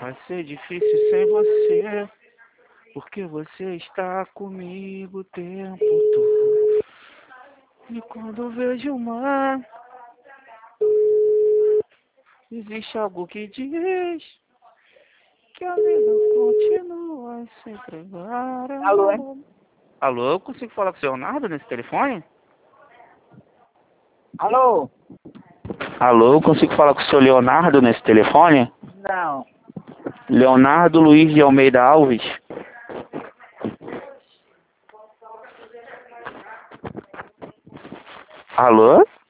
Vai ser difícil sem você, porque você está comigo o tempo todo. E quando vejo o mar, existe algo que diz que a vida continua sempre igual. Alô? Alô, eu consigo falar com o seu Leonardo nesse telefone? Alô? Alô, eu consigo falar com o seu Leonardo nesse telefone? Não. Leonardo Luiz de Almeida Alves. Alô?